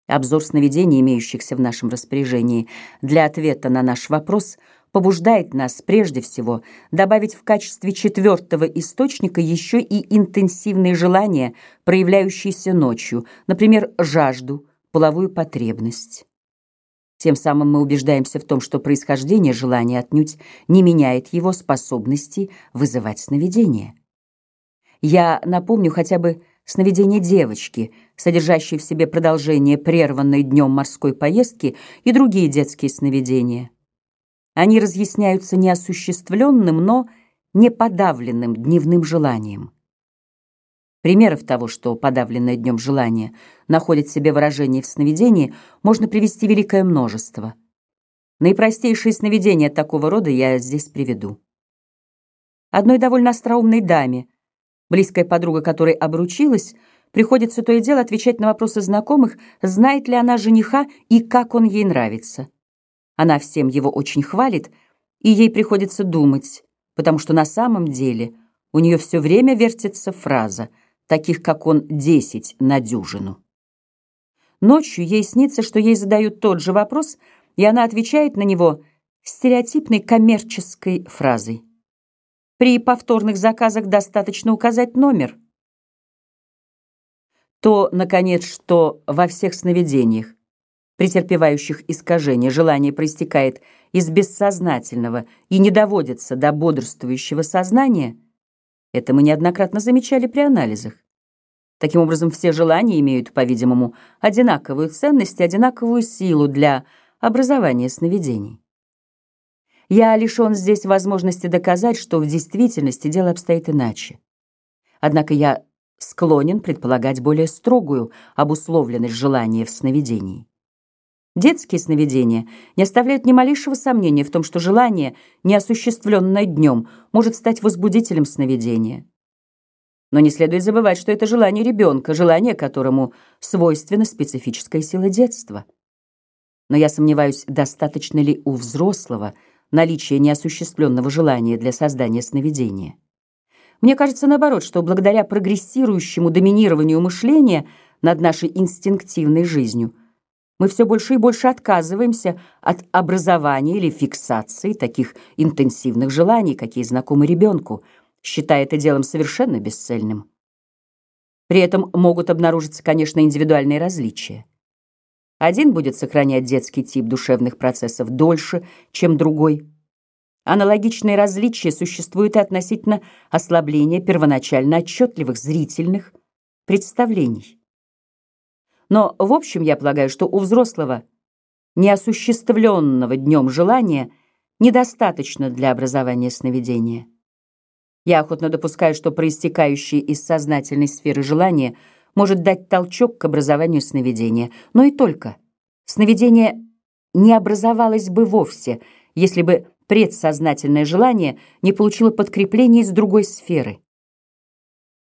Обзор сновидений, имеющихся в нашем распоряжении, для ответа на наш вопрос побуждает нас прежде всего добавить в качестве четвертого источника еще и интенсивные желания, проявляющиеся ночью, например, жажду, половую потребность. Тем самым мы убеждаемся в том, что происхождение желания отнюдь не меняет его способности вызывать сновидения. Я напомню хотя бы сновидение девочки, содержащее в себе продолжение прерванной днем морской поездки, и другие детские сновидения. Они разъясняются неосуществленным, но неподавленным дневным желанием. Примеров того, что подавленное днем желание находит в себе выражение в сновидении, можно привести великое множество. Наипростейшие сновидения такого рода я здесь приведу. Одной довольно остроумной даме, близкая подруга которой обручилась, приходится то и дело отвечать на вопросы знакомых, знает ли она жениха и как он ей нравится. Она всем его очень хвалит, и ей приходится думать, потому что на самом деле у нее все время вертится фраза, таких как он 10 на дюжину. Ночью ей снится, что ей задают тот же вопрос, и она отвечает на него стереотипной коммерческой фразой. При повторных заказах достаточно указать номер. То, наконец, что во всех сновидениях, претерпевающих искажение, желание проистекает из бессознательного и не доводится до бодрствующего сознания, это мы неоднократно замечали при анализах. Таким образом, все желания имеют, по-видимому, одинаковую ценность и одинаковую силу для образования сновидений. Я лишен здесь возможности доказать, что в действительности дело обстоит иначе. Однако я склонен предполагать более строгую обусловленность желания в сновидении. Детские сновидения не оставляют ни малейшего сомнения в том, что желание, неосуществленное днем, может стать возбудителем сновидения. Но не следует забывать, что это желание ребенка, желание, которому свойственна специфическая сила детства. Но я сомневаюсь, достаточно ли у взрослого наличие неосуществленного желания для создания сновидения. Мне кажется, наоборот, что благодаря прогрессирующему доминированию мышления над нашей инстинктивной жизнью мы все больше и больше отказываемся от образования или фиксации таких интенсивных желаний, какие знакомы ребенку, считая это делом совершенно бесцельным. При этом могут обнаружиться, конечно, индивидуальные различия. Один будет сохранять детский тип душевных процессов дольше, чем другой. Аналогичные различия существуют и относительно ослабления первоначально отчетливых зрительных представлений. Но, в общем, я полагаю, что у взрослого, неосуществленного днем желания, недостаточно для образования сновидения. Я охотно допускаю, что проистекающее из сознательной сферы желание может дать толчок к образованию сновидения, но и только. Сновидение не образовалось бы вовсе, если бы предсознательное желание не получило подкрепления из другой сферы.